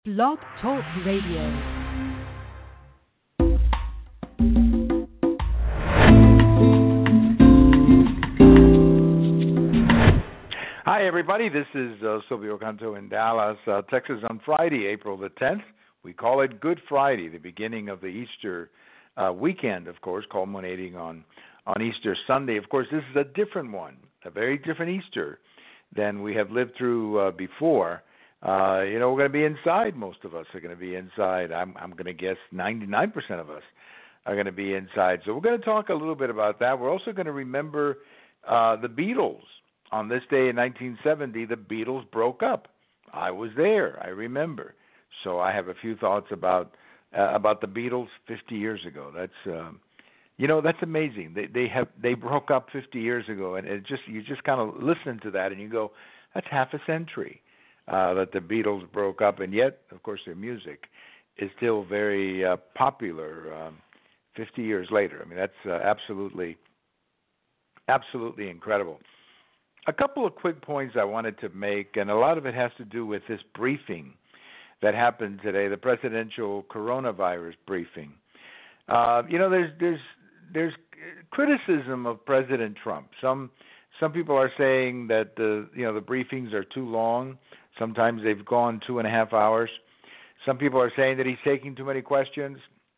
Blog Talk Radio. Hi, everybody. This is Silvio Canto in Dallas, Texas on Friday, April the 10th. We call it Good Friday, the beginning of the Easter weekend, of course, culminating on Easter Sunday. Of course, this is a different one, a very different Easter than we have lived through before. We're going to be inside. Most of us are going to be inside. I'm going to guess 99% of us are going to be inside. So we're going to talk a little bit about that. We're also going to remember the Beatles. On this day in 1970, the Beatles broke up. I was there. I remember. So I have a few thoughts about the Beatles 50 years ago. That's amazing. They broke up 50 years ago, and you just kind of listen to that and you go, that's half a century that the Beatles broke up, and yet, of course, their music is still very popular 50 years later. I mean, that's absolutely incredible. A couple of quick points I wanted to make, and a lot of it has to do with this briefing that happened today, the presidential coronavirus briefing. There's criticism of President Trump. Some people are saying that the briefings are too long. Sometimes they've gone 2.5 hours. Some people are saying that he's taking too many questions.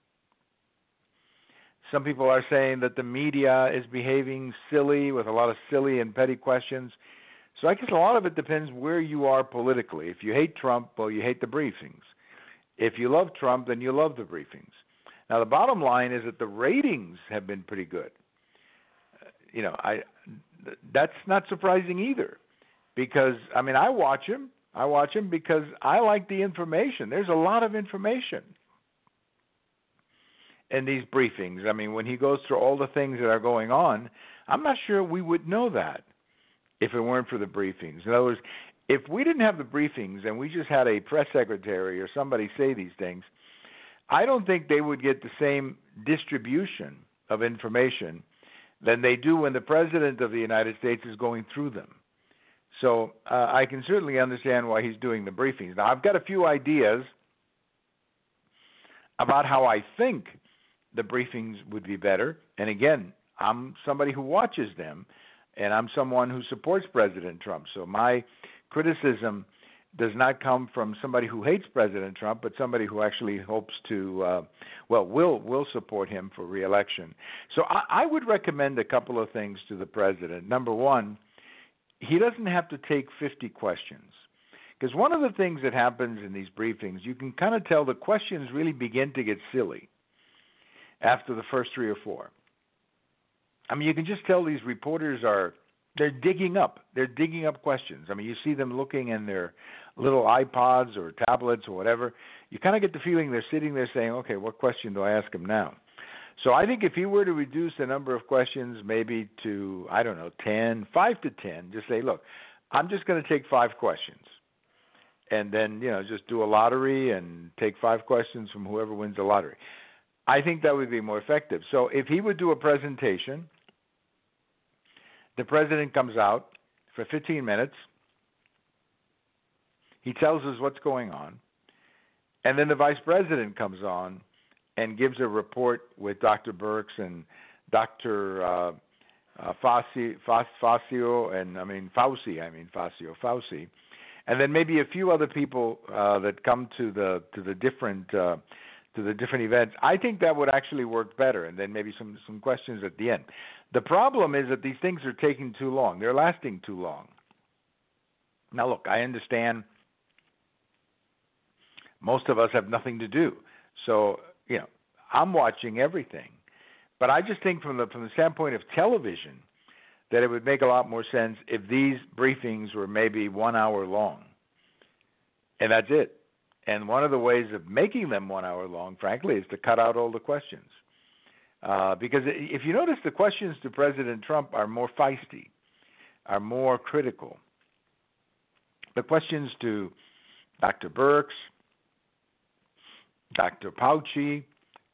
Some people are saying that the media is behaving silly with a lot of silly and petty questions. So I guess a lot of it depends where you are politically. If you hate Trump, well, you hate the briefings. If you love Trump, then you love the briefings. Now, the bottom line is that the ratings have been pretty good. That's not surprising either, because, I watch him. I watch him because I like the information. There's a lot of information in these briefings. I mean, when he goes through all the things that are going on, I'm not sure we would know that if it weren't for the briefings. In other words, if we didn't have the briefings and we just had a press secretary or somebody say these things, I don't think they would get the same distribution of information than they do when the President of the United States is going through them. So I can certainly understand why he's doing the briefings. Now, I've got a few ideas about how I think the briefings would be better. And again, I'm somebody who watches them, and I'm someone who supports President Trump. So my criticism does not come from somebody who hates President Trump, but somebody who actually hopes to, will support him for re-election. So I would recommend a couple of things to the president. Number one, he doesn't have to take 50 questions. Because one of the things that happens in these briefings, you can kind of tell the questions really begin to get silly after the first 3 or 4. I mean, you can just tell these reporters they're digging up questions. I mean, you see them looking in their little iPods or tablets or whatever. You kind of get the feeling they're sitting there saying, okay, what question do I ask him now? So I think if he were to reduce the number of questions maybe to, 5 to 10, just say, look, I'm just going to take 5 questions. And then, just do a lottery and take 5 questions from whoever wins the lottery. I think that would be more effective. So if he would do a presentation, the president comes out for 15 minutes. He tells us what's going on. And then the vice president comes on and gives a report with Dr. Birx and Dr. Fauci, and then maybe a few other people that come to the different events. I think that would actually work better, and then maybe some questions at the end. The problem is that these things are taking too long. They're lasting too long. Now, look, I understand most of us have nothing to do, so I'm watching everything. But I just think from the standpoint of television that it would make a lot more sense if these briefings were maybe 1 hour long, and that's it. And one of the ways of making them 1 hour long, frankly, is to cut out all the questions. Because if you notice, the questions to President Trump are more feisty, are more critical. The questions to Dr. Birx, Dr. Fauci,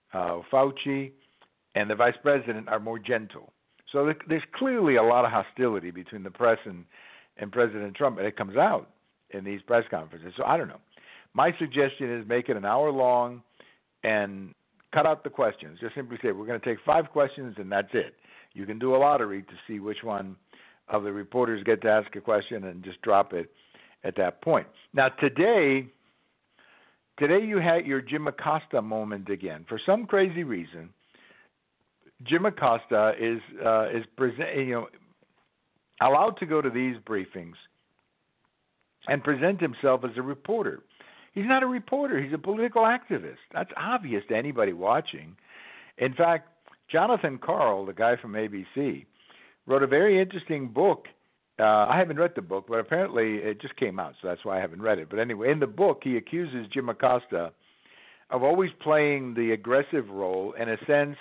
and the vice president are more gentle. So there's clearly a lot of hostility between the press and President Trump, and it comes out in these press conferences. So I don't know. My suggestion is make it an hour long and cut out the questions. Just simply say, we're going to take 5 questions and that's it. You can do a lottery to see which one of the reporters get to ask a question and just drop it at that point. Now, today you had your Jim Acosta moment again. For some crazy reason, Jim Acosta is allowed to go to these briefings and present himself as a reporter. He's not a reporter. He's a political activist. That's obvious to anybody watching. In fact, Jonathan Karl, the guy from ABC, wrote a very interesting book. I haven't read the book, but apparently it just came out, so that's why I haven't read it. But anyway, in the book, he accuses Jim Acosta of always playing the aggressive role, in a sense,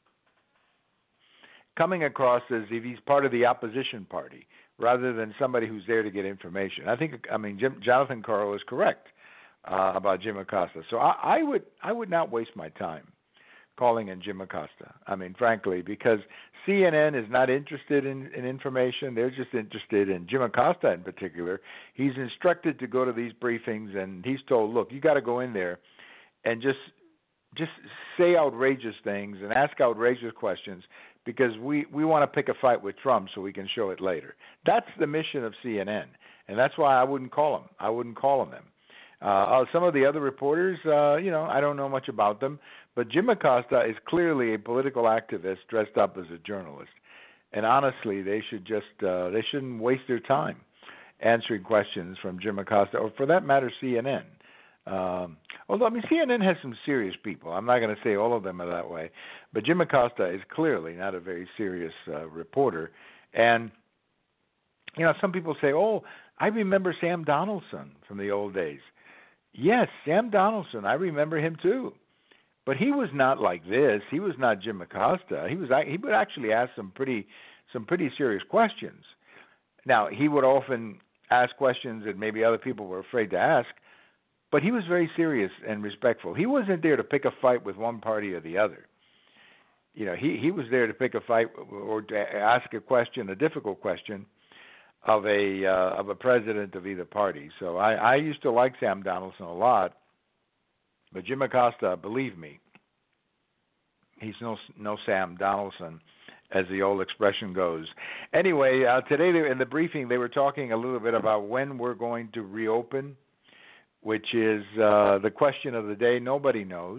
coming across as if he's part of the opposition party rather than somebody who's there to get information. Jonathan Karl is correct about Jim Acosta. So I would not waste my time calling in Jim Acosta. Frankly, because CNN is not interested in information. They're just interested in Jim Acosta in particular. He's instructed to go to these briefings, and he's told, look, you got to go in there and just say outrageous things and ask outrageous questions, because we want to pick a fight with Trump so we can show it later. That's the mission of CNN, and that's why I wouldn't call them. I wouldn't call on them. Some of the other reporters, I don't know much about them, but Jim Acosta is clearly a political activist dressed up as a journalist. And honestly, they shouldn't waste their time answering questions from Jim Acosta, or for that matter, CNN. Although, CNN has some serious people. I'm not going to say all of them are that way, but Jim Acosta is clearly not a very serious reporter. And, some people say, I remember Sam Donaldson from the old days. Yes, Sam Donaldson, I remember him too. But he was not like this. He was not Jim Acosta. He would actually ask some pretty serious questions. Now, he would often ask questions that maybe other people were afraid to ask, but he was very serious and respectful. He wasn't there to pick a fight with one party or the other. He was there to pick a fight or to ask a question, a difficult question, of a president of either party. So I used to like Sam Donaldson a lot, but Jim Acosta, believe me, he's no Sam Donaldson, as the old expression goes. Anyway, today in the briefing they were talking a little bit about when we're going to reopen, which is the question of the day. Nobody knows.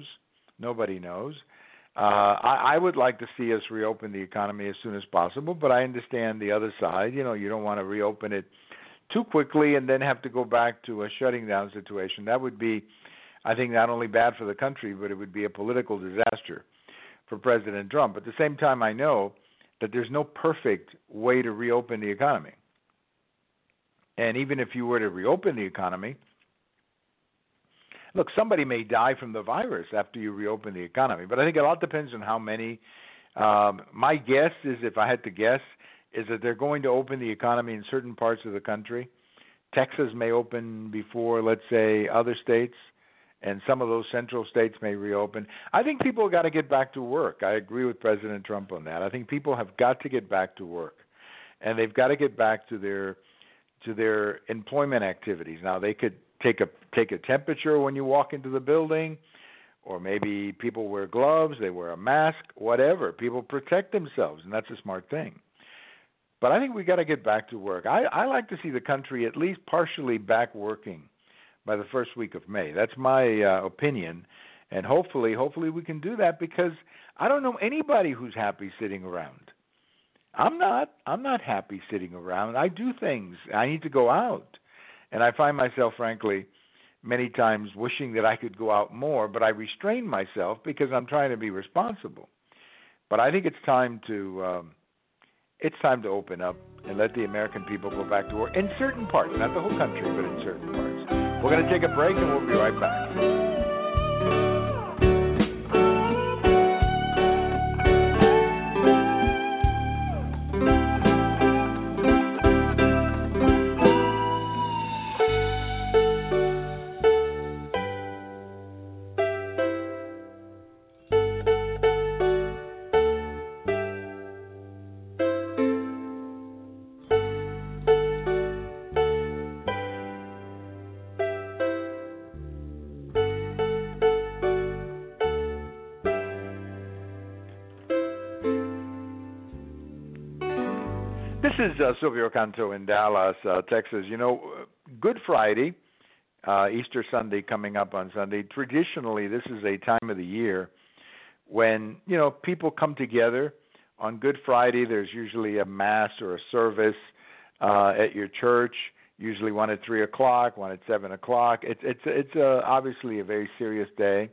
I would like to see us reopen the economy as soon as possible, but I understand the other side. You don't want to reopen it too quickly and then have to go back to a shutting down situation. That would be, I think, not only bad for the country, but it would be a political disaster for President Trump. At the same time, I know that there's no perfect way to reopen the economy. And even if you were to reopen the economy, look, somebody may die from the virus after you reopen the economy, but I think a lot depends on how many. My guess is, if I had to guess, is that they're going to open the economy in certain parts of the country. Texas may open before, let's say, other states, and some of those central states may reopen. I think people have got to get back to work. I agree with President Trump on that. I think people have got to get back to work, and they've got to get back to their employment activities. Now, they could take a temperature when you walk into the building, or maybe people wear gloves, they wear a mask, whatever. People protect themselves, and that's a smart thing. But I think we got to get back to work. I like to see the country at least partially back working by the first week of May. That's my opinion, and hopefully we can do that, because I don't know anybody who's happy sitting around. I'm not happy sitting around. I do things. I need to go out. And I find myself, frankly, many times wishing that I could go out more, but I restrain myself because I'm trying to be responsible. But I think it's time to open up and let the American people go back to work in certain parts, not the whole country, but in certain parts. We're going to take a break, and we'll be right back. is Silvio Canto in Dallas, Texas. You know, Good Friday, Easter Sunday coming up on Sunday. Traditionally, this is a time of the year when, you know, people come together. On Good Friday, there's usually a mass or a service at your church, usually one at 3 o'clock, one at 7 o'clock. It's obviously a very serious day,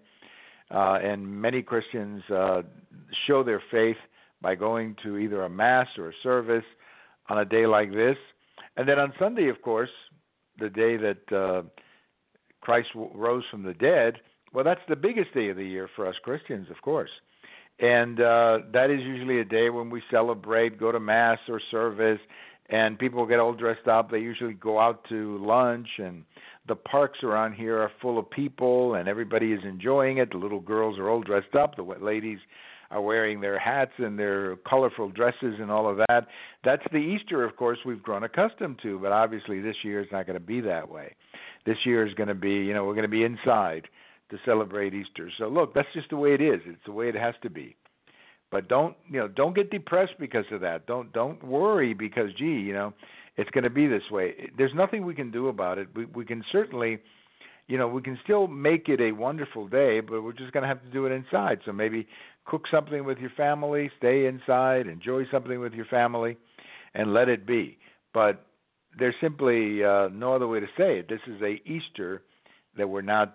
and many Christians show their faith by going to either a mass or a service on a day like this. And then on Sunday, of course, the day that Christ rose from the dead, well, that's the biggest day of the year for us Christians, of course. And that is usually a day when we celebrate, go to mass or service, and people get all dressed up. They usually go out to lunch, and the parks around here are full of people, and everybody is enjoying it. The little girls are all dressed up. The ladies are wearing their hats and their colorful dresses and all of that. That's the Easter, of course, we've grown accustomed to, but obviously this year is not going to be that way. This year is going to be, you know, we're going to be inside to celebrate Easter. So look, that's just the way it is. It's the way it has to be. But don't get depressed because of that. Don't worry because, it's going to be this way. There's nothing we can do about it. We can certainly, we can still make it a wonderful day, but we're just going to have to do it inside. So maybe cook something with your family, stay inside, enjoy something with your family, and let it be. But there's simply no other way to say it. This is a Easter that we're not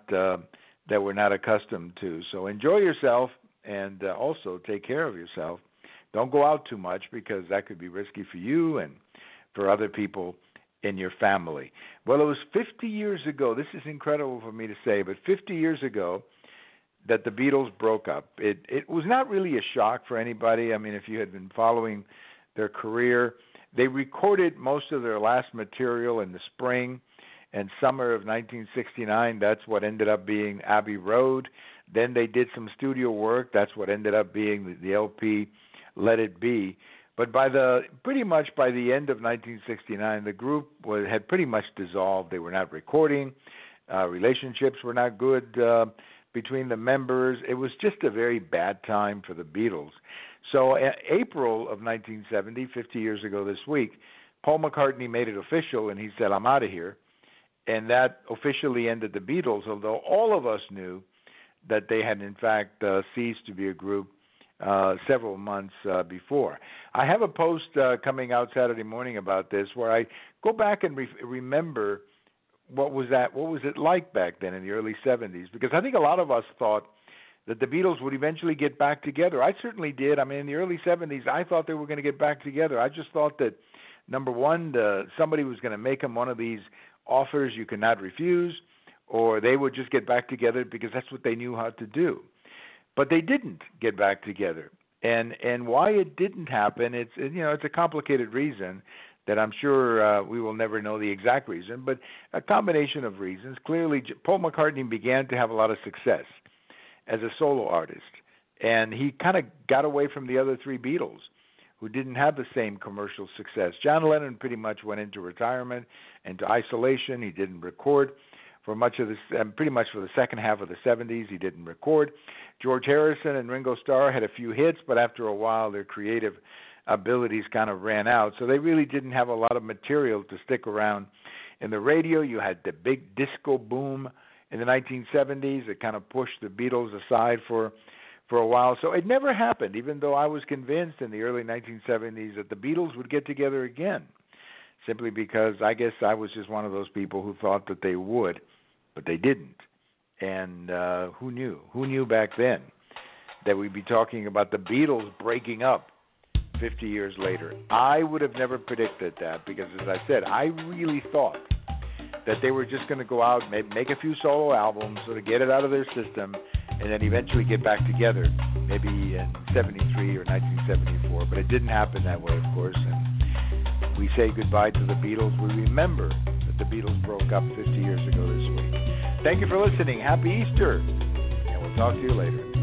accustomed to. So enjoy yourself. And also take care of yourself. Don't go out too much because that could be risky for you and for other people in your family. Well, it was 50 years ago. This is incredible for me to say, but 50 years ago that the Beatles broke up. It was not really a shock for anybody. I mean, if you had been following their career, they recorded most of their last material in the spring and summer of 1969. That's what ended up being Abbey Road. Then they did some studio work. That's what ended up being the LP Let It Be. But pretty much by the end of 1969, the group had pretty much dissolved. They were not recording. Relationships were not good between the members. It was just a very bad time for the Beatles. So April of 1970, 50 years ago this week, Paul McCartney made it official, and he said, I'm out of here. And that officially ended the Beatles, although all of us knew that they had, in fact, ceased to be a group several months before. I have a post coming out Saturday morning about this where I go back and remember what was it like back then in the early 70s, because I think a lot of us thought that the Beatles would eventually get back together. I certainly did. I mean, in the early 70s, I thought they were going to get back together. I just thought that, number one, somebody was going to make them one of these offers you cannot refuse, or they would just get back together because that's what they knew how to do. But they didn't get back together. And why it didn't happen, it's a complicated reason that I'm sure we will never know the exact reason, but a combination of reasons. Clearly, Paul McCartney began to have a lot of success as a solo artist, and he kind of got away from the other three Beatles, who didn't have the same commercial success. John Lennon pretty much went into retirement, into isolation. He didn't record. For much of this, pretty much for the second half of the 70s, he didn't record. George Harrison and Ringo Starr had a few hits, but after a while, their creative abilities kind of ran out. So they really didn't have a lot of material to stick around in the radio. You had the big disco boom in the 1970s. It kind of pushed the Beatles aside for a while. So it never happened, even though I was convinced in the early 1970s that the Beatles would get together again, simply because I guess I was just one of those people who thought that they would. But they didn't. And who knew? Who knew back then that we'd be talking about the Beatles breaking up 50 years later? I would have never predicted that because, as I said, I really thought that they were just going to go out, make a few solo albums, sort of get it out of their system, and then eventually get back together, maybe in 73 or 1974. But it didn't happen that way, of course. And we say goodbye to the Beatles. We remember the Beatles broke up 50 years ago this week. Thank you for listening. Happy Easter, and we'll talk to you later.